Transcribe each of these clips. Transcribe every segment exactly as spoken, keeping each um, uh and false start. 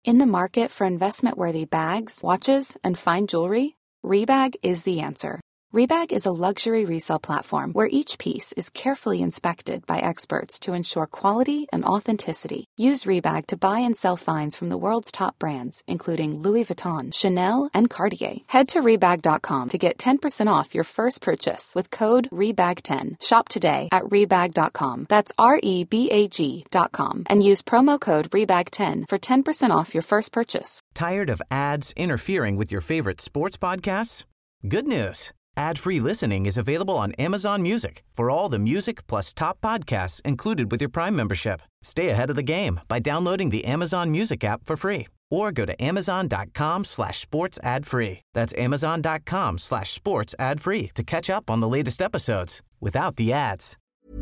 In the market for investment-worthy bags, watches, and fine jewelry, Rebag is the answer. Rebag is a luxury resale platform where each piece is carefully inspected by experts to ensure quality and authenticity. Use Rebag to buy and sell finds from the world's top brands, including Louis Vuitton, Chanel, and Cartier. Head to Rebag dot com to get ten percent off your first purchase with code Rebag ten. Shop today at Rebag dot com. That's R E B A G dot com. And use promo code Rebag ten for ten percent off your first purchase. Tired of ads interfering with your favorite sports podcasts? Good news. Ad-free listening is available on Amazon Music for all the music plus top podcasts included with your Prime membership. Stay ahead of the game by downloading the Amazon Music app for free or go to amazon.com slash sports ad free. That's amazon.com slash sports ad free to catch up on the latest episodes without the ads.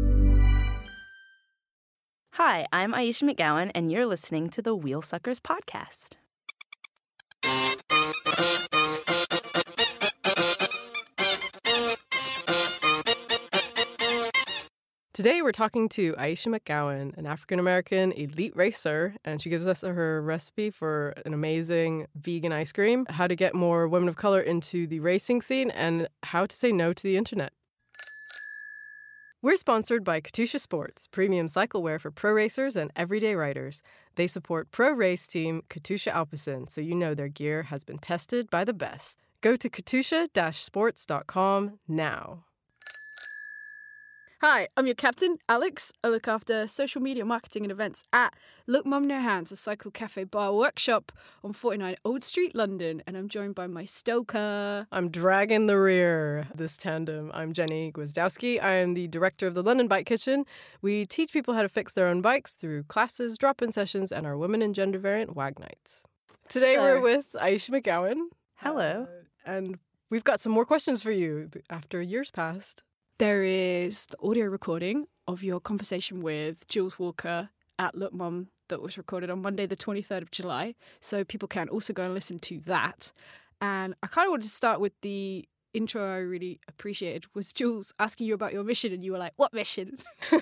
Hi, I'm Aisha McGowan, and you're listening to the Wheel Suckers podcast. Today we're talking to Aisha McGowan, an African-American elite racer, and she gives us her recipe for an amazing vegan ice cream, how to get more women of color into the racing scene, and how to say no to the internet. We're sponsored by Katusha Sports, premium cycle wear for pro racers and everyday riders. They support pro race team Katusha Alpecin, so you know their gear has been tested by the best. Go to katusha dash sports dot com now. Hi, I'm your captain, Alex. I look after social media marketing and events at Look Mum No Hands, a cycle cafe bar workshop on forty-nine Old Street, London, and I'm joined by my stoker. I'm dragging the rear, this tandem. I'm Jenny Gwizdowski. I am the director of the London Bike Kitchen. We teach people how to fix their own bikes through classes, drop-in sessions, and our women and gender variant WAG nights. Today So- we're with Aisha McGowan. Hello. Uh, and we've got some more questions for you after years passed. There is the audio recording of your conversation with Jules Walker at Look Mum that was recorded on Monday, the twenty-third of July. So people can also go and listen to that. And I kind of wanted to start with the intro I really appreciated was Jules asking you about your mission, and you were like, what mission?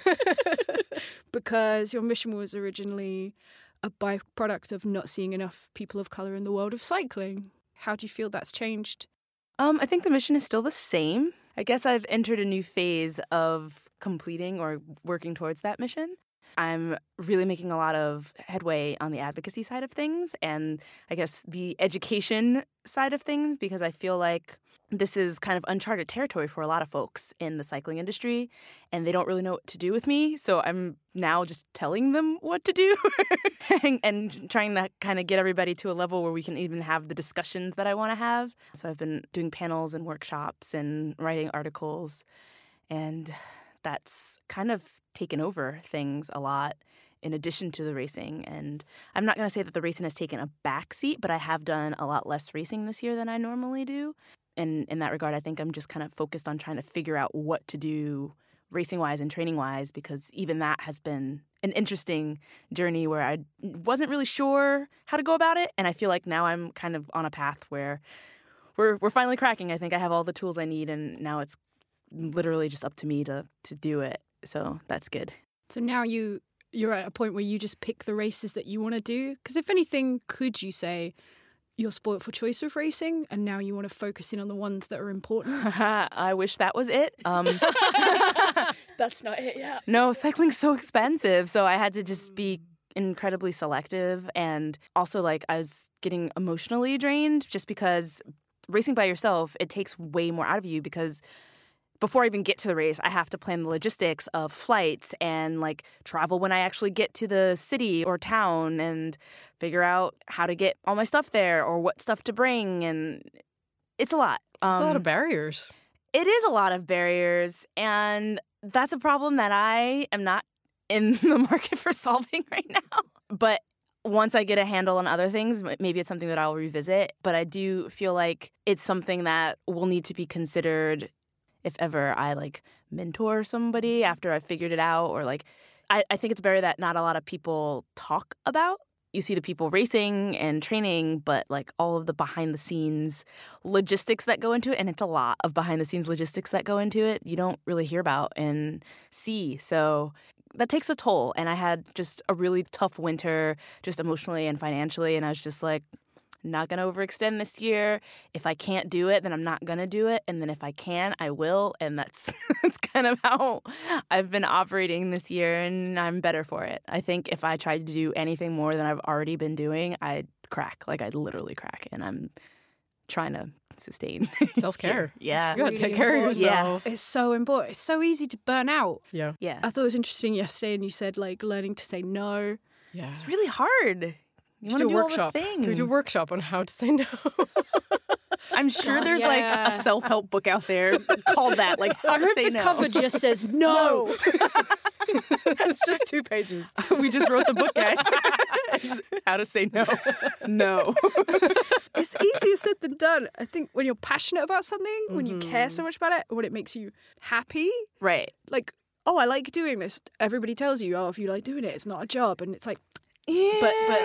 Because your mission was originally a byproduct of not seeing enough people of colour in the world of cycling. How do you feel that's changed? Um, I think the mission is still the same. I guess I've entered a new phase of completing or working towards that mission. I'm really making a lot of headway on the advocacy side of things and I guess the education side of things, because I feel like this is kind of uncharted territory for a lot of folks in the cycling industry and they don't really know what to do with me. So I'm now just telling them what to do and, and trying to kind of get everybody to a level where we can even have the discussions that I want to have. So I've been doing panels and workshops and writing articles, and that's kind of taken over things a lot in addition to the racing. And I'm not going to say that the racing has taken a back seat, but I have done a lot less racing this year than I normally do. And in that regard, I think I'm just kind of focused on trying to figure out what to do racing-wise and training-wise, because even that has been an interesting journey where I wasn't really sure how to go about it. And I feel like now I'm kind of on a path where we're we're finally cracking. I think I have all the tools I need, and now it's literally just up to me to, to do it. So that's good. So now you, you're at a point where you just pick the races that you want to do? Because if anything, could you say you're spoiled for choice with racing and now you want to focus in on the ones that are important? I wish that was it. Um, That's not it, yeah. no, cycling's so expensive, so I had to just be incredibly selective. And also, like, I was getting emotionally drained just because racing by yourself, it takes way more out of you, because before I even get to the race, I have to plan the logistics of flights and like travel when I actually get to the city or town and figure out how to get all my stuff there or what stuff to bring. And it's a lot. It's Um, a lot of barriers. It is a lot of barriers. And that's a problem that I am not in the market for solving right now. But once I get a handle on other things, maybe it's something that I'll revisit. But I do feel like it's something that will need to be considered if ever I, like, mentor somebody after I've figured it out. Or, like, I, I think it's better that not a lot of people talk about. You see the people racing and training, but, like, all of the behind-the-scenes logistics that go into it, and it's a lot of behind-the-scenes logistics that go into it, you don't really hear about and see. So that takes a toll. And I had just a really tough winter, just emotionally and financially. And I was just like, not going to overextend this year. If I can't do it, then I'm not going to do it. And then if I can, I will. And that's that's kind of how I've been operating this year, and I'm better for it. I think if I tried to do anything more than I've already been doing, I'd crack. Like, I'd literally crack. And I'm trying to sustain. Self-care. Yeah. You got to Really take care of important. yourself. It's so important. It's so easy to burn out. Yeah. Yeah. I thought it was interesting yesterday, and you said like learning to say no. Yeah. It's really hard. You Should want to do do a all the workshop. things. Can we do a workshop on how to say no? I'm sure God, there's yeah. like a self-help book out there called that, like how I to hope say the no. cover just says no. It's just two pages. We just wrote the book, guys. How to say no. No. It's easier said than done. I think when you're passionate about something, when you care so much about it, when it makes you happy, Right. like, oh, I like doing this. Everybody tells you, oh, if you like doing it, it's not a job. And it's like, Yeah. but, but,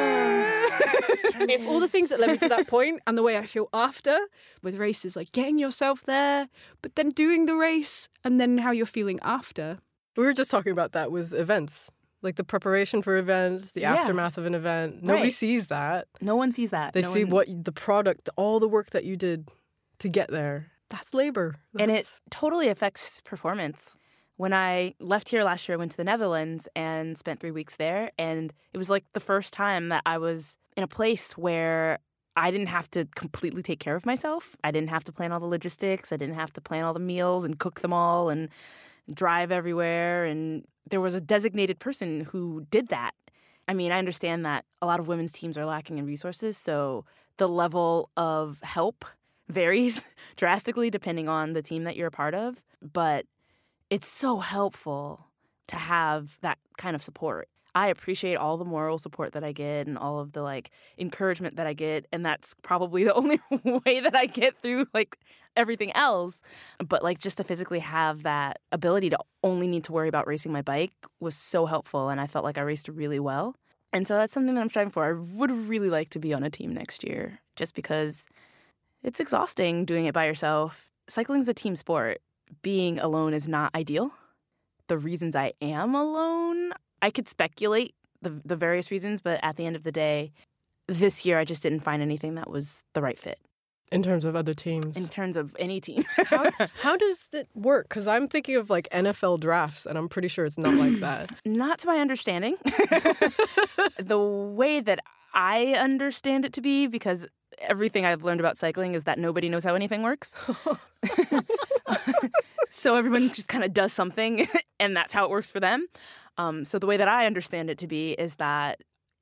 uh, if all the things that led me to that point and the way I feel after with races, like getting yourself there, but then doing the race and then how you're feeling after. We were just talking about that with events, like the preparation for events, the Yeah. aftermath of an event. Nobody Right. sees that. No one sees that. They No see one- what the product, all the work that you did to get there. That's labor. And it That's- totally affects performance. When I left here last year, I went to the Netherlands and spent three weeks there. And it was like the first time that I was in a place where I didn't have to completely take care of myself. I didn't have to plan all the logistics. I didn't have to plan all the meals and cook them all and drive everywhere. And there was a designated person who did that. I mean, I understand that a lot of women's teams are lacking in resources. So the level of help varies drastically depending on the team that you're a part of. But it's so helpful to have that kind of support. I appreciate all the moral support that I get and all of the like encouragement that I get, and that's probably the only way that I get through like everything else. But like just to physically have that ability to only need to worry about racing my bike was so helpful, and I felt like I raced really well. And so that's something that I'm striving for. I would really like to be on a team next year, just because it's exhausting doing it by yourself. Cycling's a team sport. Being alone is not ideal. The reasons I am alone, I could speculate the the various reasons, but at the end of the day, this year I just didn't find anything that was the right fit in terms of other teams. in terms of any team. how, how does it work? Because I'm thinking of like N F L drafts, and I'm pretty sure it's not like that. Not to my understanding. The way that I understand it to be, because everything I've learned about cycling is that nobody knows how anything works. So everyone just kind of does something, and that's how it works for them. Um, so the way that I understand it to be is that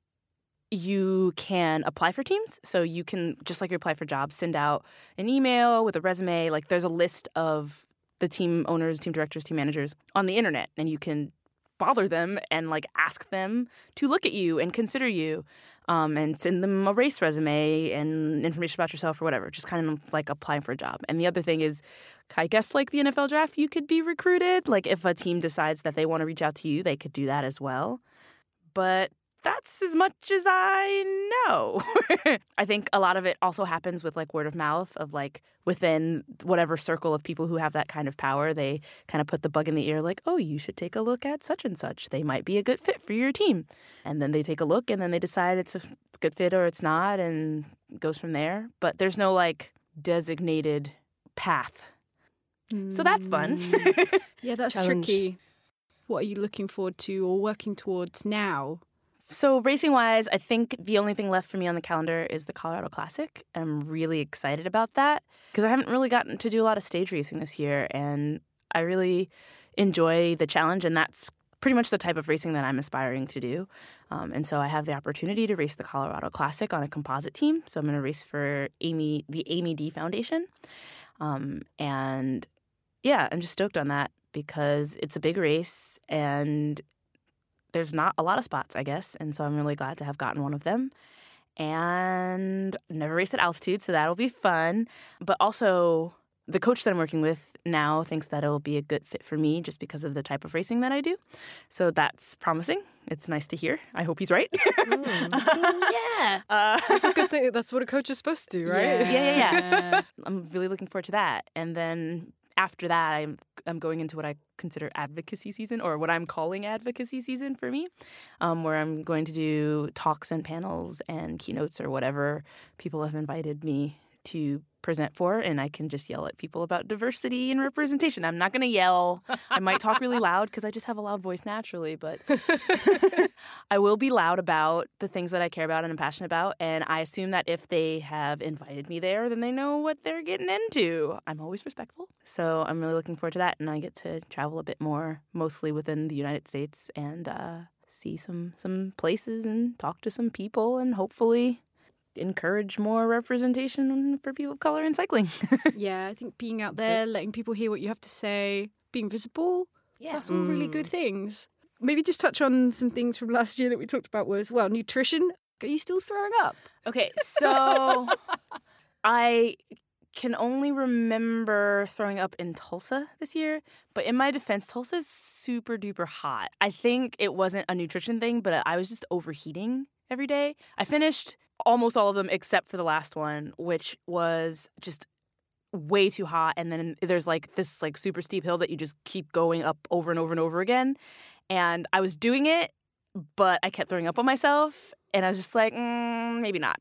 you can apply for teams. So you can, just like you apply for jobs, send out an email with a resume. Like there's a list of the team owners, team directors, team managers on the internet, and you can bother them and like ask them to look at you and consider you, um, and send them a race resume and information about yourself or whatever. Just kind of like applying for a job. And the other thing is, I guess like the N F L draft, you could be recruited. Like if a team decides that they want to reach out to you, they could do that as well. But that's as much as I know. I think a lot of it also happens with like word of mouth of like within whatever circle of people who have that kind of power, they kind of put the bug in the ear like, oh, you should take a look at such and such. They might be a good fit for your team. And then they take a look and then they decide it's a good fit or it's not, and it goes from there. But there's no like designated path. So that's fun. Yeah, that's Challenge. tricky. What are you looking forward to or working towards now? So racing-wise, I think the only thing left for me on the calendar is the Colorado Classic. I'm really excited about that because I haven't really gotten to do a lot of stage racing this year, and I really enjoy the challenge, and that's pretty much the type of racing that I'm aspiring to do. Um, and so I have the opportunity to race the Colorado Classic on a composite team. So I'm going to race for Amy, the Amy D Foundation. Um, and yeah, I'm just stoked on that because it's a big race and there's not a lot of spots, I guess. And so I'm really glad to have gotten one of them. And never raced at altitude, so that'll be fun. But also, the coach that I'm working with now thinks that it'll be a good fit for me just because of the type of racing that I do. So that's promising. It's nice to hear. I hope he's right. Yeah. uh, That's a good thing. That's what a coach is supposed to do, right? Yeah, yeah, yeah. I'm really looking forward to that. And then after that, I'm I'm going into what I consider advocacy season, or what I'm calling advocacy season for me, um, where I'm going to do talks and panels and keynotes or whatever people have invited me to present for, and I can just yell at people about diversity and representation. I'm not going to yell. I might talk really loud because I just have a loud voice naturally, but I will be loud about the things that I care about and I'm passionate about, and I assume that if they have invited me there, then they know what they're getting into. I'm always respectful, so I'm really looking forward to that, and I get to travel a bit more, mostly within the United States, and uh, see some, some places and talk to some people, and hopefully encourage more representation for people of color in cycling. Yeah, I think being out there, letting people hear what you have to say, being visible, Yeah. that's all really good things. Maybe just touch on some things from last year that we talked about was, well, nutrition. Are you still throwing up? Okay, so I can only remember throwing up in Tulsa this year, but in my defense, Tulsa is super duper hot. I think it wasn't a nutrition thing, but I was just overheating every day. I finished almost all of them except for the last one, which was just way too hot. And then there's like this like super steep hill that you just keep going up over and over and over again. And I was doing it, but I kept throwing up on myself. And I was just like, mm, maybe not.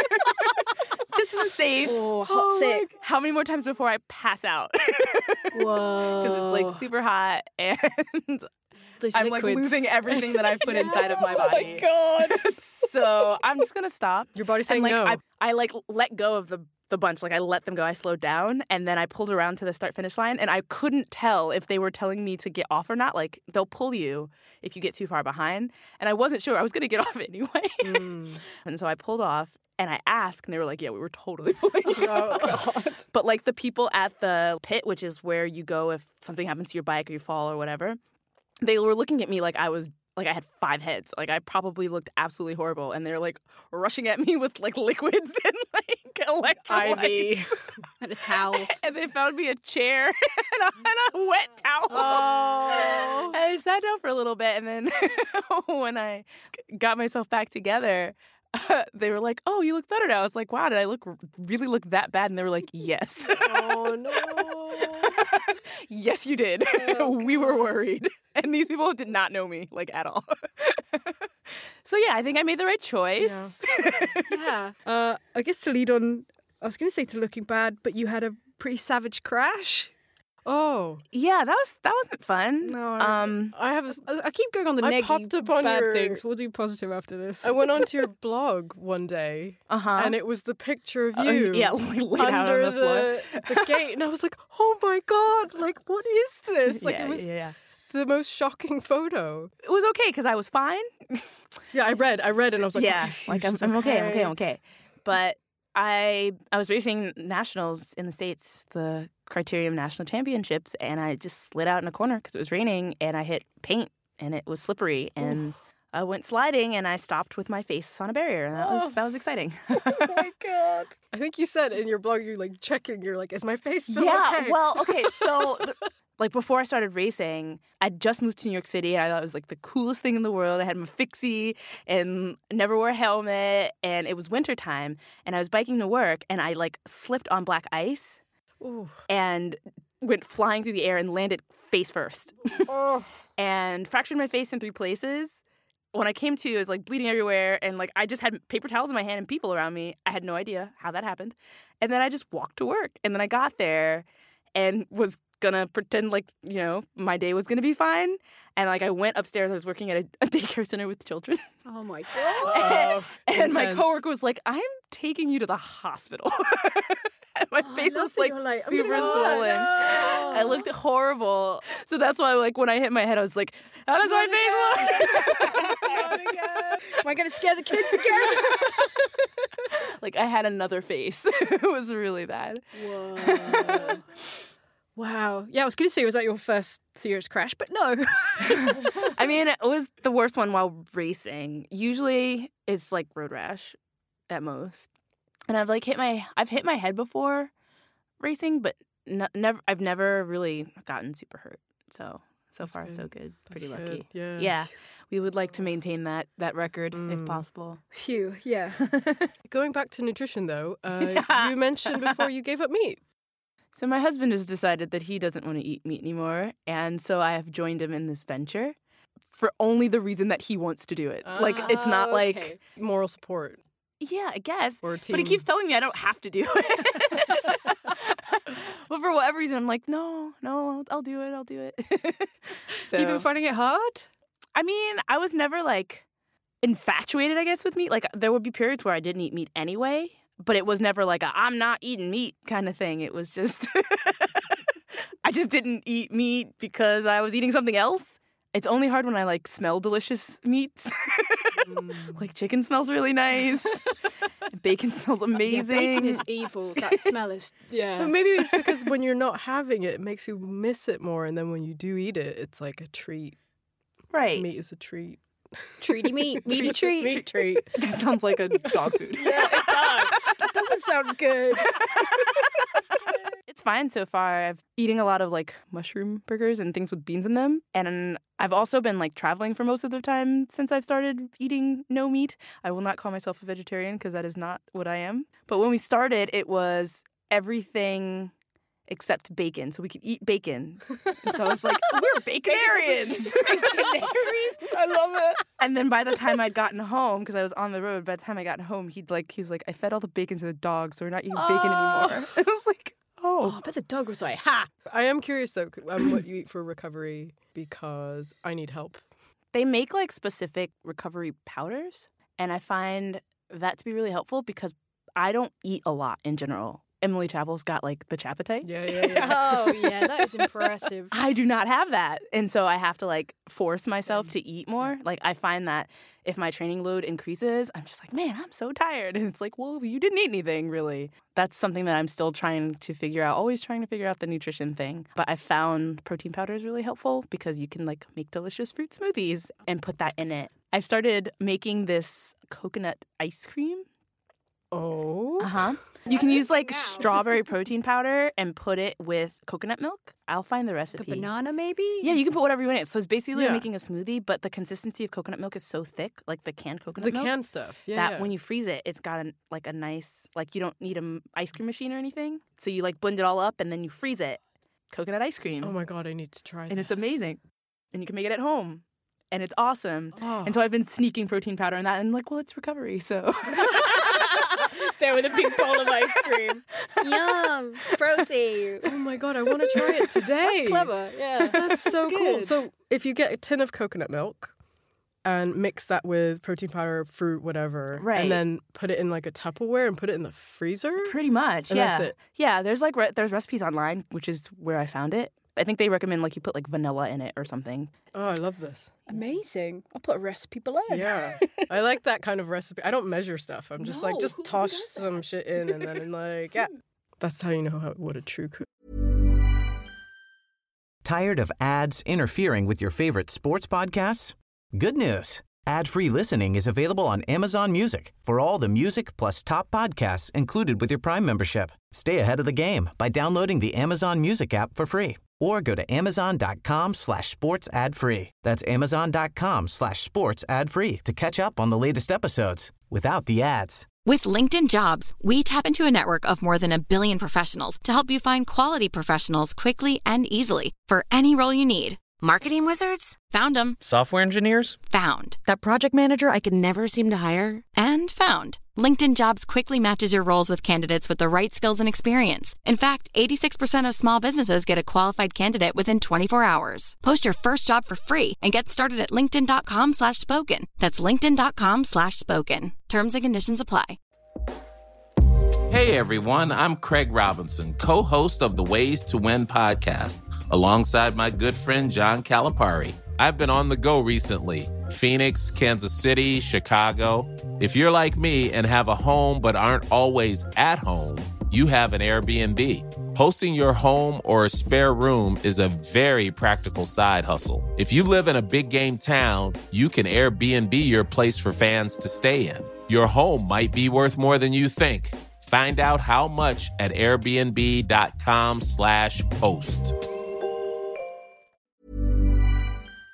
This isn't safe. Oh, hot Oh sick. my- How many more times before I pass out? Whoa. Because it's like super hot and Those I'm like liquids. losing everything that I've put inside of my body. God. So I'm just gonna stop. Your body's And saying like no. I, I like let go of the the bunch. Like I let them go. I slowed down, and then I pulled around to the start finish line, and I couldn't tell if they were telling me to get off or not. Like they'll pull you if you get too far behind, and I wasn't sure. I was gonna get off anyway, Mm. and so I pulled off. And I asked, and they were like, "Yeah, we were totally pulling you." Oh, God. But like the people at the pit, which is where you go if something happens to your bike or you fall or whatever, they were looking at me like I was like I had five heads. Like I probably looked absolutely horrible, and they're like rushing at me with like liquids and like electrolytes. Ivy. And a towel. And they found me a chair and a, and a wet towel. Oh. And I sat down for a little bit, and then when I got myself back together, uh, they were like, "Oh, you look better now." I was like, "Wow, did I look really look that bad?" And they were like, "Yes." Oh, no. Yes, you did. Oh, We were God. worried. And these people did not know me, like, at all. So, yeah, I think I made the right choice. Yeah. Uh, I guess to lead on, I was going to say to looking bad, but you had a pretty savage crash. Oh. Yeah, that was that wasn't fun. No, I- Um, I have a, I I keep going on the I negative popped up on bad your- things. We'll do positive after this. I went onto your blog one day, uh-huh. and it was the picture of Uh, you. yeah, laid out under on the floor. the, the gate, and I was like, "Oh my God! Like, what is this?" Like, yeah, it was yeah, yeah. the most shocking photo. It was okay because I was fine. Yeah, I read, I read, and I was like, yeah, "Okay, like I'm, she's I'm okay, I'm okay, I'm okay. But I I was racing nationals in the States, the Criterium National Championships, and I just slid out in a corner because it was raining, and I hit paint, and it was slippery, and I went sliding, and I stopped with my face on a barrier, and that was Oh. that was exciting. Oh my God!" I think you said in your blog, you're like checking. You're like, "Is my face still yeah, okay?" well, okay, so th- like before I started racing, I just moved to New York City. I thought it was like the coolest thing in the world. I had my fixie and never wore a helmet, and it was wintertime, and I was biking to work, and I like slipped on black ice Ooh. and went flying through the air and landed face first Oh. and fractured my face in three places. When I came to, it was like bleeding everywhere, and like I just had paper towels in my hand and people around me. I had no idea how that happened. And then I just walked to work, and then I got there and was gonna pretend like, you know, my day was gonna be fine. And like I went upstairs, I was working at a, a daycare center with children. Oh my God. Oh, And my intense. coworker was like, "I'm taking you to the hospital." And my Oh, I face love was that like, you're like, "I'm gonna super go." swollen. No. I looked horrible. So that's why like when I hit my head, I was like, "How does my face look?" Not again. Am I going to scare the kids again? Like I had another face. It was really bad. Whoa. Wow. Yeah, I was going to say, was that your first serious crash? But no. I mean, it was the worst one while racing. Usually it's like road rash at most. And I've like hit my I've hit my head before racing, but n- never I've never really gotten super hurt. So so That's far good. so good. Pretty That's lucky. good, yeah. Yeah. We would like to maintain that that record if Mm. possible. Phew, yeah. Going back to nutrition, though, uh, Yeah. you mentioned before you gave up meat. So my husband has decided that he doesn't want to eat meat anymore, and so I have joined him in this venture for only the reason that he wants to do it. Uh, like, it's not okay. like... Moral support. Yeah, I guess. Or a team. But he keeps telling me I don't have to do it. But for whatever reason, I'm like, no, no, I'll, I'll do it, I'll do it. So, You've been finding it hard? I mean, I was never, like, infatuated, I guess, with meat. Like, there would be periods where I didn't eat meat anyway, but it was never like a, I'm not eating meat kind of thing. It was just, I just didn't eat meat because I was eating something else. It's only hard when I, like, smell delicious meats. mm. Like, chicken smells really nice. Bacon smells amazing. Yeah, bacon is evil. That smell is, yeah. But maybe it's because when you're not having it, it makes you miss it more. And then when you do eat it, it's like a treat. Right. Meat is a treat. Treaty meat. Meaty treat. Meat treat. That sounds like a dog food. Yeah, it does. That doesn't sound good. It's fine so far. I've eating a lot of like mushroom burgers and things with beans in them. And I've also been like traveling for most of the time since I've started eating no meat. I will not call myself a vegetarian because that is not what I am. But when we started, it was everything except bacon. So we could eat bacon. And so I was like, we're baconarians. Baconarians. I love it. And then by the time I'd gotten home, because I was on the road, by the time I got home, he'd like, he was like, I fed all the bacon to the dog, so we're not eating Oh. bacon anymore. And I was like, Oh, oh. I bet the dog was like, ha! I am curious, though, um, what you eat for recovery because I need help. They make like specific recovery powders, and I find that to be really helpful because I don't eat a lot in general. Emily Chappell's got like the Chapatay. Yeah, yeah, yeah. Oh, yeah, that is impressive. I do not have that. And so I have to like force myself to eat more. Like I find that if my training load increases, I'm just like, man, I'm so tired. And it's like, well, you didn't eat anything really. That's something that I'm still trying to figure out, always trying to figure out the nutrition thing. But I found protein powder is really helpful because you can like make delicious fruit smoothies and put that in it. I've started making this coconut ice cream. Oh. Uh-huh. You can use like strawberry protein powder and put it with coconut milk. I'll find the recipe. Like a banana, maybe? Yeah, you can put whatever you want in it. So it's basically Yeah. making a smoothie, but the consistency of coconut milk is so thick, like the canned coconut The milk, canned stuff. Yeah. that yeah. when you freeze it, it's got a, like a nice, like you don't need an ice cream machine or anything. So you like blend it all up and then you freeze it. Coconut ice cream. Oh my God, I need to try And this. it's amazing. And you can make it at home. And it's awesome. Oh. And so I've been sneaking protein powder in that and like, well, it's recovery, so... There with a big bowl of ice cream. Yum, protein. Oh my God, I want to try it today. That's clever, yeah. That's so It's cool. good. So if you get a tin of coconut milk and mix that with protein powder, fruit, whatever, Right. and then put it in like a Tupperware and put it in the freezer? Pretty much, And yeah. that's it. Yeah, there's like re- there's recipes online, which is where I found it. I think they recommend like you put like vanilla in it or something. Oh, I love this. Amazing. I'll put a recipe below. Yeah. I like that kind of recipe. I don't measure stuff. I'm just like, No, just who toss does that? some shit in and then I'm like, yeah. That's how you know how, what a true cook. Tired of ads interfering with your favorite sports podcasts? Good news. Ad-free listening is available on Amazon Music for all the music plus top podcasts included with your Prime membership. Stay ahead of the game by downloading the Amazon Music app for free or go to amazon.com slash sports ad free. That's amazon.com slash sports ad free to catch up on the latest episodes without the ads. With LinkedIn Jobs, we tap into a network of more than a billion professionals to help you find quality professionals quickly and easily for any role you need. Marketing wizards? Found them. Software engineers? Found. That project manager I could never seem to hire? And found. LinkedIn Jobs quickly matches your roles with candidates with the right skills and experience. In fact, eighty-six percent of small businesses get a qualified candidate within twenty-four hours. Post your first job for free and get started at linkedin.com slash spoken. That's linkedin.com slash spoken. Terms and conditions apply. Hey everyone, I'm Craig Robinson, co-host of the Ways to Win podcast, alongside my good friend John Calipari. I've been on the go recently. Phoenix, Kansas City, Chicago. If you're like me and have a home but aren't always at home, you have an Airbnb. Hosting your home or a spare room is a very practical side hustle. If you live in a big game town, you can Airbnb your place for fans to stay in. Your home might be worth more than you think. Find out how much at airbnb.com slash host.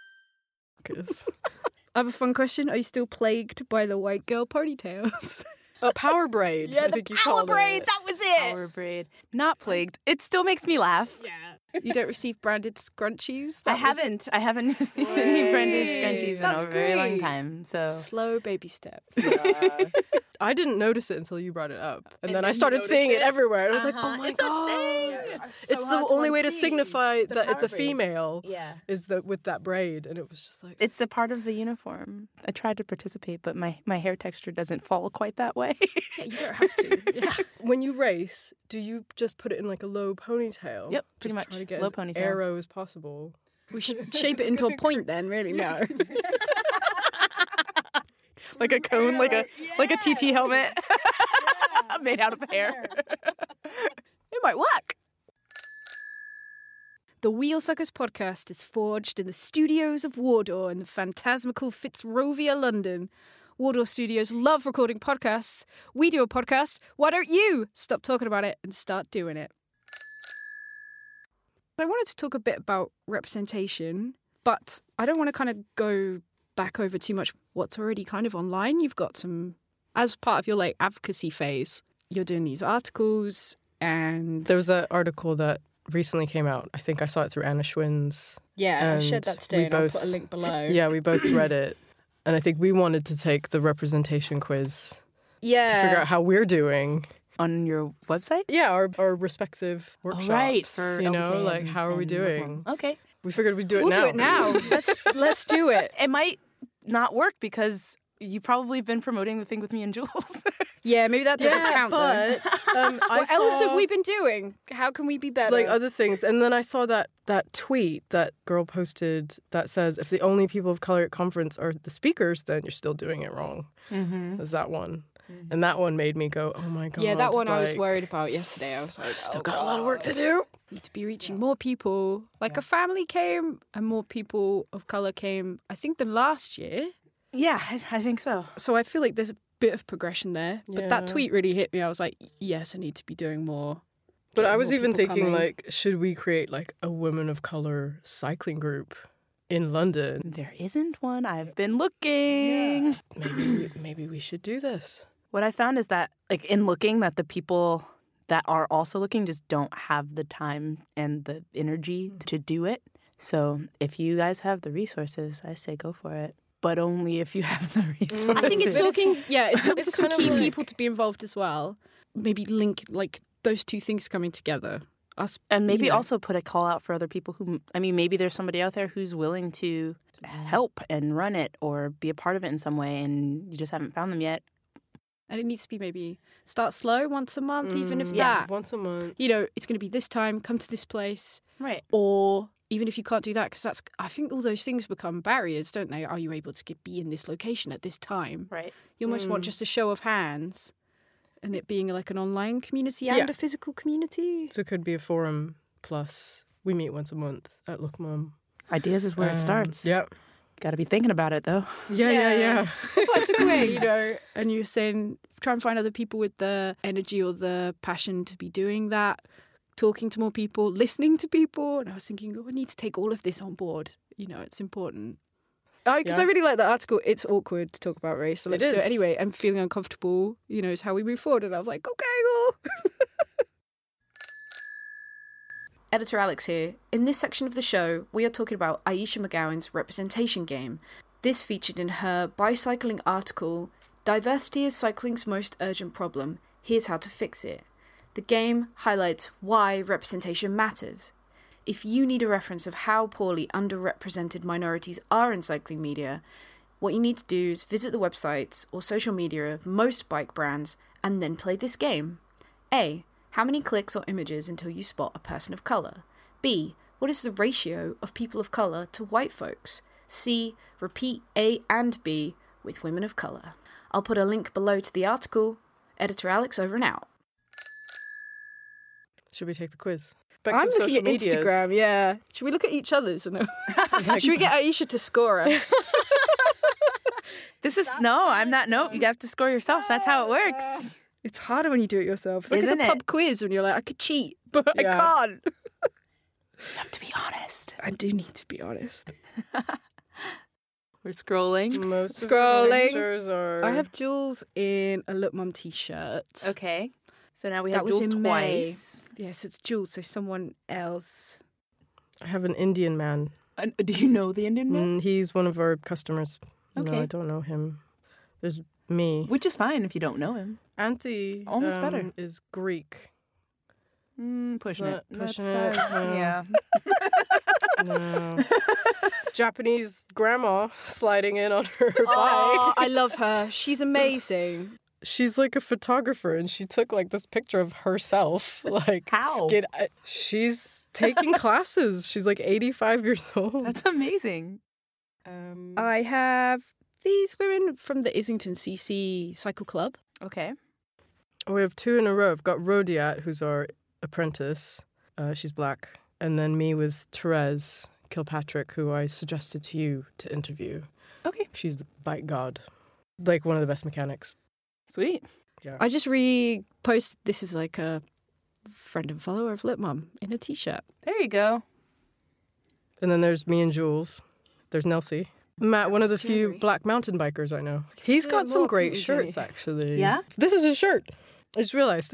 I have a fun question. Are you still plagued by the white girl ponytails? A power braid. Yeah, I the think you power called braid. it. That was it. Power braid. Not plagued. It still makes me laugh. Yeah. You don't receive branded scrunchies? I That was haven't. I haven't received any branded scrunchies in That's a very long great. time. So Slow baby steps. I didn't notice it until you brought it up. And, And then then I you started noticed seeing it, it? everywhere. And I was like, Uh-huh. oh my It's a God. thing. Yeah. It's the only way to signify the that it's a power braid. female yeah. is that with that braid. And it was just like, It's a part of the uniform. I tried to participate, but my, my hair texture doesn't fall quite that way. Yeah, you don't have to. Yeah. when you race, do you just put it in like a low ponytail? Yep, pretty Just much. Try to get Low as ponytail. arrow as possible. We should shape it into a point then, really. No. Like a cone, like a like a T T helmet made out of hair. It might work. The Wheelsuckers podcast is forged in the studios of Wardour in the phantasmical Fitzrovia, London. Wardour Studios love recording podcasts. We do a podcast. Why don't you stop talking about it and start doing it? I wanted to talk a bit about representation, but I don't want to kind of go back over too much what's already kind of online. You've got some, as part of your like advocacy phase, you're doing these articles and... There was that article that recently came out. I think I saw it through Anna Schwinn's. Yeah, I and shared that today we and both- I'll put a link below. Yeah, we both read it. And I think we wanted to take the representation quiz Yeah. to figure out how we're doing. On your website? Yeah, our, our respective workshops. right, for you know, L P K like and- how are we and doing? Bookworm. Okay. We figured we'd do it We'll now. do it now. let's let's do it. It might not work because you probably have been promoting the thing with me and Jules. Yeah, maybe that doesn't Yeah, count then. but um, I What else saw, have we been doing? How can we be better? like other things? And then I saw that that tweet that girl posted that says, if the only people of color at conference are the speakers, then you're still doing it wrong. Mm-hmm. Was that one? And that one made me go, oh my God. yeah, that one I was like, worried about yesterday. I was like, Still oh, got a lot of work to do. need to be reaching more people. Like a family came and more people of color came, I think, than last year. Yeah, I, I think so. So I feel like there's a bit of progression there. But that Yeah. tweet really hit me. I was like, yes, I need to be doing more. But Getting I was more even people thinking, coming. like, should we create like a women of color cycling group in London? There isn't one. I've been looking. Maybe we, maybe we should do this. What I found is that, like, in looking, that the people that are also looking just don't have the time and the energy to do it. So if you guys have the resources, I say go for it. But only if you have the resources. I think it's looking, yeah, it's looking It's to some kind of key like- people to be involved as well. Maybe link like those two things coming together. Us, And maybe you know. also put a call out for other people who, I mean, maybe there's somebody out there who's willing to help and run it or be a part of it in some way, and you just haven't found them yet. And it needs to be maybe start slow once a month, even if Mm, that, once a month. you know, it's going to be this time, come to this place. Right. Or even if you can't do that, because that's, I think all those things become barriers, don't they? Are you able to get, be in this location at this time? Right. You almost want Mm. just a show of hands and it being like an online community and Yeah. a physical community. So it could be a forum plus we meet once a month at Look Mum. Ideas is where Um, it starts. Yeah. Got to be thinking about it, though. Yeah, yeah, Yeah. yeah. That's what I took away, you know. And you're saying try and find other people with the energy or the passion to be doing that, talking to more people, listening to people. And I was thinking, oh, we need to take all of this on board. You know, it's important. Because I, Yeah. really like that article. It's awkward to talk about race, so It let's do it is. anyway. And feeling uncomfortable, you know, is how we move forward. And I was like, okay, well. Editor Alex here. In this section of the show, we are talking about Aisha McGowan's representation game. This featured in her bicycling article, Diversity is Cycling's Most Urgent Problem. Here's how to fix it. The game highlights why representation matters. If you need a reference of how poorly underrepresented minorities are in cycling media, what you need to do is visit the websites or social media of most bike brands and then play this game. A. How many clicks or images until you spot a person of colour? B. What is the ratio of people of colour to white folks? C. Repeat A and B with women of colour. I'll put a link below to the article. Editor Alex over and out. Should we take the quiz? Back I'm to looking social at medias. Instagram, yeah. Should we look at each other's? No. Should we get Aisha to score us? This is, no, I'm not, no, you have to score yourself. That's how it works. It's harder when you do it yourself. It's like Isn't at the pub it? quiz when you're like, I could cheat, but Yeah. I can't. You have to be honest. I do need to be honest. We're scrolling. Most of Scrolling. the pictures are... I have Jules in a Look Mum t-shirt. Okay. So now we That have was Jules in May. twice. Yes, it's Jules, so someone else. I have an Indian man. Uh, do you know the Indian man? Mm, he's one of our customers. Okay. No, I don't know him. There's me. Which is fine if you don't know him. Auntie Almost um, better. is Greek. Mm, pushing Is it. that pushing That's it? fine. No. Yeah. No. Japanese grandma sliding in on her Oh, bike. I love her. She's amazing. She's like a photographer, and she took like this picture of herself. Like How? skid- I- She's taking classes. She's like eighty-five years old. That's amazing. Um, I have these women from the Islington C C Cycle Club. Okay. we have two in a row. I've got Rodiat, who's our apprentice. Uh, she's black. And then me with Therese Kilpatrick, who I suggested to you to interview. Okay. She's the bike god. Like one of the best mechanics. Sweet. Yeah. I just reposted. This is like a friend and follower of Lip Mum in a t-shirt. There you go. And then there's me and Jules. There's Nelsie. Matt, one of the That's few Jerry. black mountain bikers I know. He's Yeah, got some more great mountain shirts, Jerry. actually. Yeah? This is his shirt. I just realized.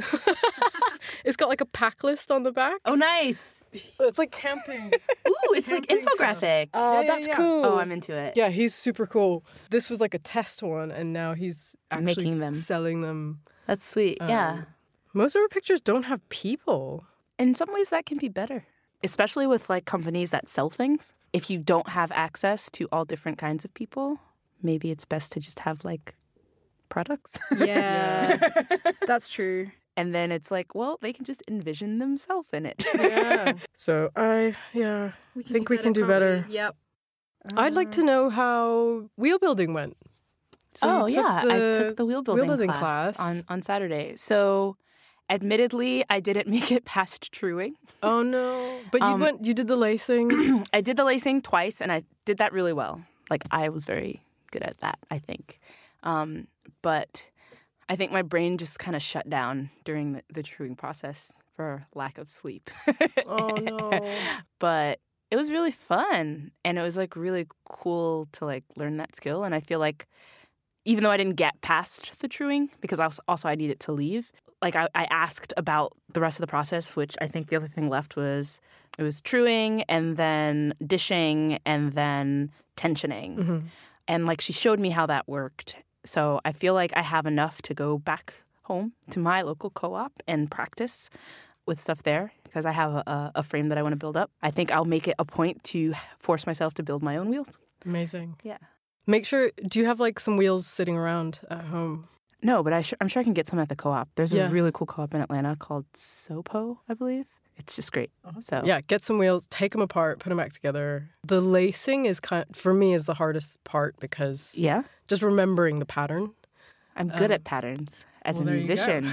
It's got like a pack list on the back. Oh, nice. It's like camping. Ooh, it's like Camping infographic. Oh, Yeah, yeah, that's yeah. cool. Oh, I'm into it. Yeah, he's super cool. This was like a test one, and now he's actually Making them. selling them. That's sweet. yeah. Um, Most of our pictures don't have people. In some ways, that can be better, especially with like companies that sell things. If you don't have access to all different kinds of people, maybe it's best to just have like products. Yeah, that's true. And then it's like, well, they can just envision themselves in it. Yeah. So I, yeah, We think we can do can't better. we? Yep. I'd like to know how wheel building went. So you oh, took yeah. I the took the wheel building, building class, class. on, on Saturday. So admittedly, I didn't make it past truing. Oh no! But you Um, went. You did the lacing. I did the lacing twice, and I did that really well. Like, I was very good at that, I think. Um, but I think my brain just kind of shut down during the, the truing process for lack of sleep. Oh no! But it was really fun, and it was like really cool to like learn that skill. And I feel like even though I didn't get past the truing because I was, also I needed to leave, like I, I asked about the rest of the process, which I think the other thing left was it was truing and then dishing and then tensioning. Mm-hmm. And like she showed me how that worked. So I feel like I have enough to go back home to my local co-op and practice with stuff there because I have a, a frame that I want to build up. I think I'll make it a point to force myself to build my own wheels. Amazing. Yeah. Make sure. Do you have like some wheels sitting around at home? No, but I sh- I'm sure I can get some at the co-op. There's Yeah. a really cool co-op in Atlanta called SoPo, I believe. It's just great. So Yeah, get some wheels, take them apart, put them back together. The lacing is kind for me is the hardest part because yeah, just remembering the pattern. I'm good Um, at patterns as well, a there you go. musician.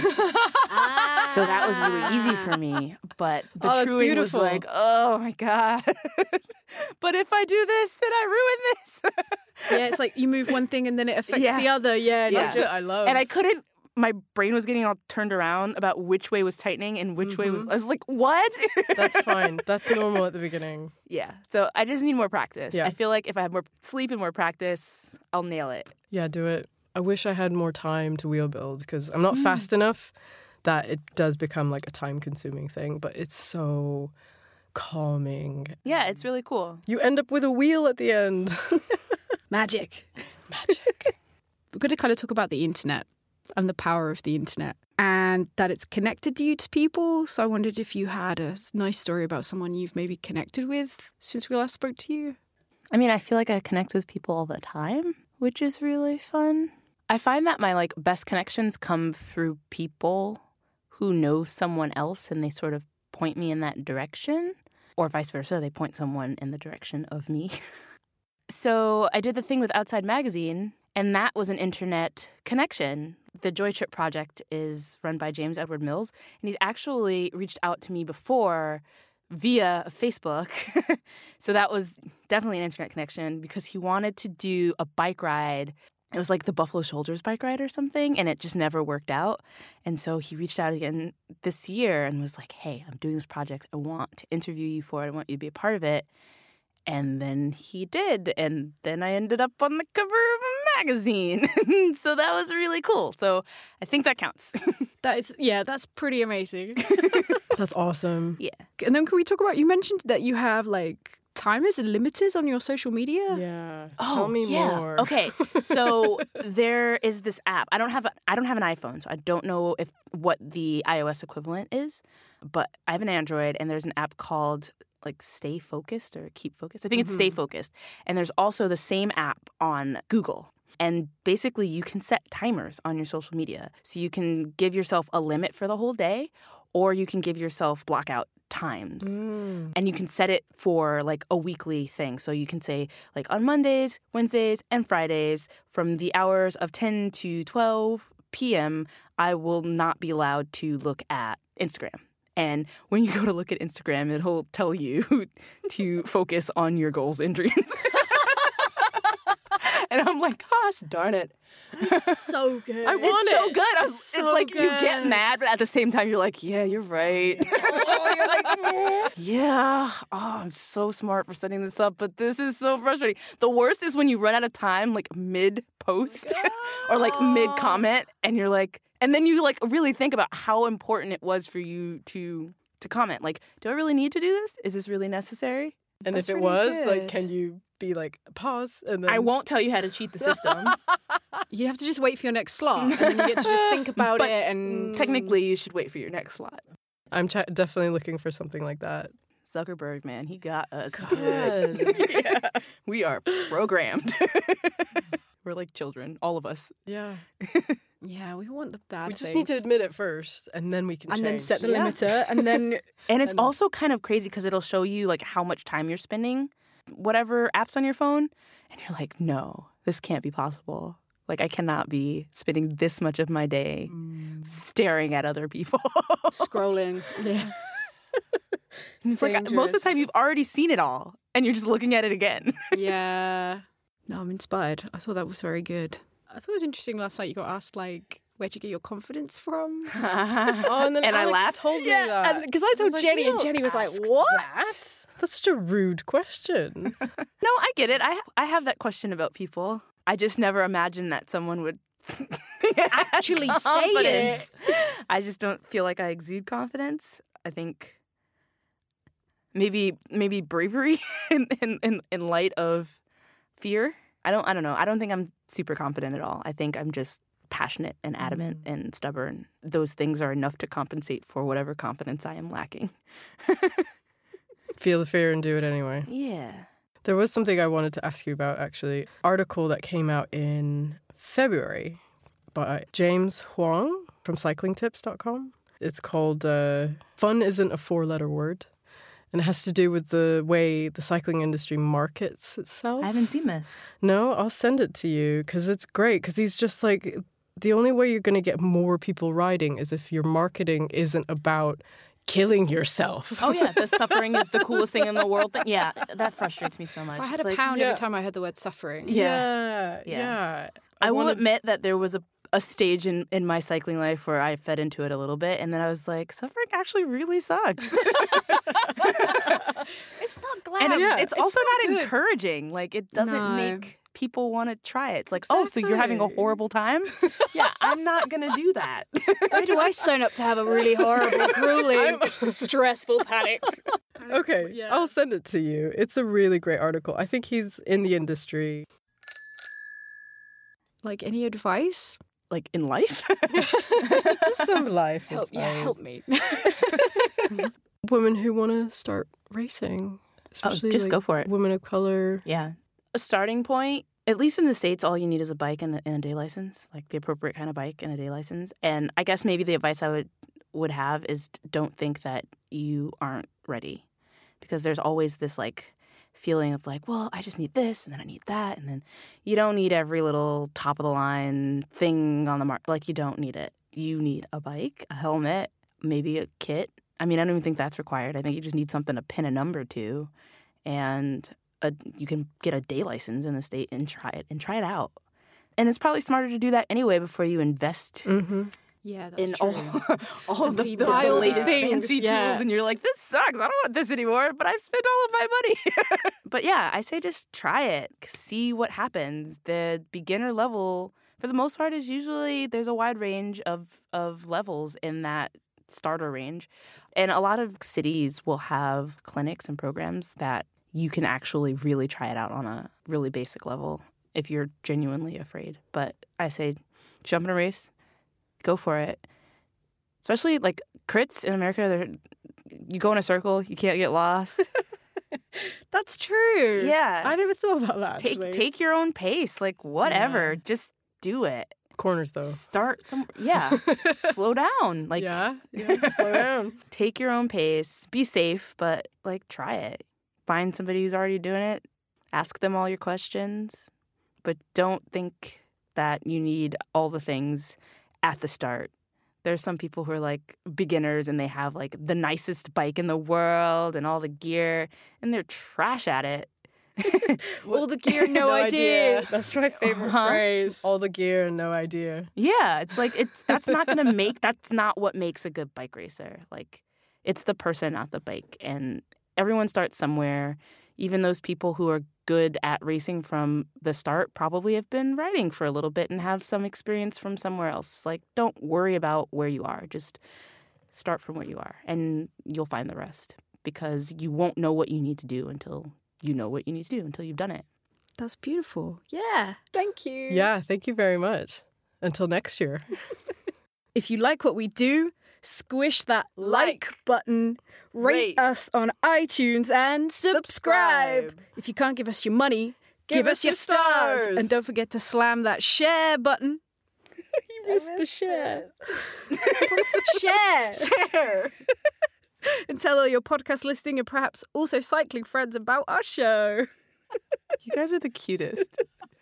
So that was really easy for me. But the Oh, that's truing was beautiful. like, oh my God. But if I do this, then I ruin this. Yeah, it's like you move one thing and then it affects Yeah. the other. Yeah, and Yeah. it's That's what just- I love. And I couldn't, my brain was getting all turned around about which way was tightening and which way was, Mhm. I was like, what? That's fine. That's normal at the beginning. Yeah. So I just need more practice. Yeah. I feel like if I have more sleep and more practice, I'll nail it. Yeah, do it. I wish I had more time to wheel build because I'm not fast enough that it does become like a time-consuming thing, but it's so calming. Yeah, it's really cool. You end up with a wheel at the end. magic. Magic. We're going to kind of talk about the internet and the power of the internet and that it's connected you to people. So I wondered if you had a nice story about someone you've maybe connected with since we last spoke to you. I mean, I feel like I connect with people all the time, which is really fun. I find that my like best connections come through people who know someone else and they sort of point me in that direction, or vice versa, they point someone in the direction of me. So I did the thing with Outside Magazine, and that was an internet connection. The Joy Trip project is run by James Edward Mills, and he'd actually reached out to me before via Facebook. So that was definitely an internet connection because he wanted to do a bike ride. It was like the Buffalo Soldiers bike ride or something, and it just never worked out. And so he reached out again this year and was like, hey, I'm doing this project. I want to interview you for it. I want you to be a part of it. And then he did. And then I ended up on the cover of a magazine. So that was really cool. So I think that counts. That is, yeah, that's pretty amazing. That's awesome. Yeah. And then can we talk about, you mentioned that you have like timers and limiters on your social media? Yeah. Oh, Tell me yeah. more. Okay. So there is this app. I don't have a, I don't have an iPhone, so I don't know if what the iOS equivalent is, but I have an Android, and there's an app called like Stay Focused or Keep Focused. I think it's Mhm. Stay Focused. And there's also the same app on Google. And basically you can set timers on your social media. So you can give yourself a limit for the whole day, or you can give yourself blackout times. Mm. And you can set it for like a weekly thing. So you can say like on Mondays, Wednesdays, and Fridays from the hours of ten to twelve p.m., I will not be allowed to look at Instagram. And when you go to look at Instagram, it'll tell you to focus on your goals and dreams. And I'm like, gosh, darn it. So good. I want It's so it. good. I was, So it's like you get good. mad, but at the same time, you're like, yeah, you're right. Oh, you're like, Yeah. Oh, I'm so smart for setting this up, but this is so frustrating. The worst is when you run out of time, like mid-post or like mid-comment, and you're like, and then you like really think about how important it was for you to to comment. Like, do I really need to do this? Is this really necessary? and That's if it really was, like, good. can you be like, pause? And then I won't tell you how to cheat the system. You have to just wait for your next slot, and then you get to just think about But it. And Technically, you should wait for your next slot. I'm ch- definitely looking for something like that. Zuckerberg, man, he got us good. Good. Yeah. We are programmed. We're like children, all of us. Yeah. yeah, we want the bad We just things. need to admit it first, and then we can and change. then set the Yeah. limiter, and then And it's And- also kind of crazy because it'll show you like how much time you're spending, whatever apps on your phone, and you're like, no, this can't be possible. Like I cannot be spending this much of my day Mm. staring at other people. scrolling. Yeah. And it's like most of the time you've already seen it all, and you're just looking at it again. Yeah. No, I'm inspired. I thought that was very good. I thought it was interesting last night you got asked, like, where'd you get your confidence from? Oh, and then And I Alex laughed. told me that. Because I told was like, Jenny, "We and don't Jenny was like, ask what? that." That's such a rude question. No, I get it. I I have that question about people. I just never imagined that someone would Actually say confidence. I just don't feel like I exude confidence. I think maybe maybe bravery in, in, in, in light of fear. I don't I don't know. I don't think I'm super confident at all. I think I'm just passionate and adamant Mm. and stubborn. Those things are enough to compensate for whatever confidence I am lacking. Feel the fear and do it anyway. Yeah. There was something I wanted to ask you about, actually. Article that came out in February by James Huang from cycling tips dot com. It's called uh, Fun Isn't a Four-Letter Word. And it has to do with the way the cycling industry markets itself. I haven't seen this. No, I'll send it to you because it's great. Because he's just like, the only way you're going to get more people riding is if your marketing isn't about killing yourself. Oh, yeah. The suffering is the coolest thing in the world. Thing. Yeah, that frustrates me so much. I had It's a like, pound yeah. every time I heard the word suffering. Yeah, Yeah. yeah. I will wanna- admit that there was a, a stage in, in my cycling life where I fed into it a little bit, and then I was like, suffering actually really sucks. It's not glad. and it- yeah, it's it's also not not good. encouraging. Like, it doesn't No. make people want to try it. It's like, oh, so you're having a Exactly. horrible time? Yeah, I'm not going to do that. Why do I sign up to have a really horrible, grueling, stressful panic? Okay, Yeah. I'll send it to you. It's a really great article. I think he's in the industry. Like, any advice? Like, in life? Just some life Help, yeah, advice. help me. Women who want to start racing, especially just like, go for it. Women of color. Yeah. A starting point, at least in the States, all you need is a bike and a, and a day license, like the appropriate kind of bike and a day license. And I guess maybe the advice I would, would have is don't think that you aren't ready. Because there's always this like feeling of like, well, I just need this and then I need that. And then you don't need every little top of the line thing on the market. Like you don't need it. You need a bike, a helmet, maybe a kit. I mean, I don't even think that's required. I think you just need something to pin a number to. And a, you can get a day license in the state and try it and try it out. And it's probably smarter to do that anyway before you invest Mm-hmm. Yeah, that's in true. all, all of the, You the, buy the all these latest things, fancy yeah. tools. And you're like, this sucks. I don't want this anymore, but I've spent all of my money. but yeah, I say just try it. See what happens. The beginner level, for the most part, is usually there's a wide range of, of levels in that starter range. And a lot of cities will have clinics and programs that you can actually really try it out on a really basic level if you're genuinely afraid. But I say jump in a race, go for it. Especially like crits in America, they're, you go in a circle, you can't get lost. That's true. Yeah. I never thought about that, actually. Take take your own pace. Like, whatever. Yeah. Just do it. Corners, though. Start some, yeah. Slow down. Like, yeah, yeah. Slow down. Take your own pace. Be safe, but, like, try it. Find somebody who's already doing it. Ask them all your questions. But don't think that you need all the things at the start. There's some people who are like beginners and they have like the nicest bike in the world and all the gear and they're trash at it. All the gear, no, No idea. idea. That's my favorite Uh-huh. phrase. All the gear and no idea. Yeah, it's like it's that's not going to make that's not what makes a good bike racer. Like it's the person, not the bike. And everyone starts somewhere. Even those people who are good at racing from the start probably have been riding for a little bit and have some experience from somewhere else. Like, don't worry about where you are. Just start from where you are, and you'll find the rest because you won't know what you need to do until you know what you need to do, until you've done it. That's beautiful. Yeah. Thank you. Yeah, thank you very much. Until next year. If you like what we do, squish that like, Like. button, rate, Rate. us on iTunes, and subscribe. Subscribe. If you can't give us your money, give, Give us us your your stars. stars. And don't forget to slam that share button. You missed the share. Share. Share. And tell all your podcast listening and perhaps also cycling friends about our show. You guys are the cutest.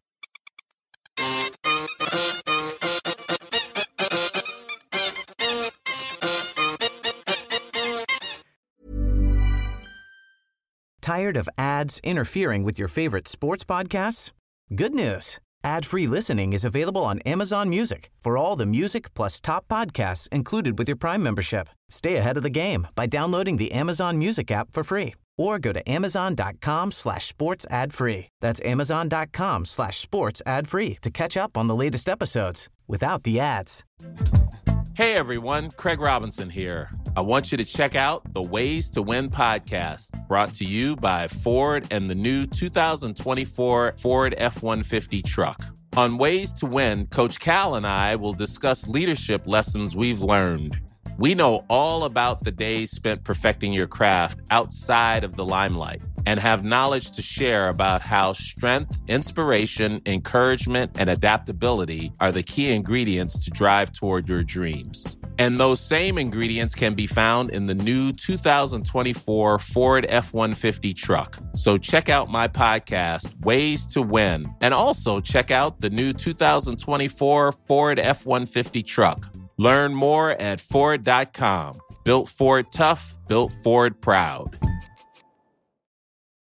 Tired of ads interfering with your favorite sports podcasts? Good news. Ad-free listening is available on Amazon Music for all the music plus top podcasts included with your Prime membership. Stay ahead of the game by downloading the Amazon Music app for free or go to amazon.com slash sports ad free. That's amazon.com slash sports ad free to catch up on the latest episodes without the ads. Hey everyone, Craig Robinson here. I want you to check out the Ways to Win podcast, brought to you by Ford and the new two thousand twenty-four Ford F one fifty truck. On Ways to Win, Coach Cal and I will discuss leadership lessons we've learned. We know all about the days spent perfecting your craft outside of the limelight and have knowledge to share about how strength, inspiration, encouragement, and adaptability are the key ingredients to drive toward your dreams. And those same ingredients can be found in the new two thousand twenty-four Ford F one fifty truck. So check out my podcast, Ways to Win, and also check out the new two thousand twenty-four Ford F one fifty truck. Learn more at Ford dot com. Built Ford tough, built Ford proud.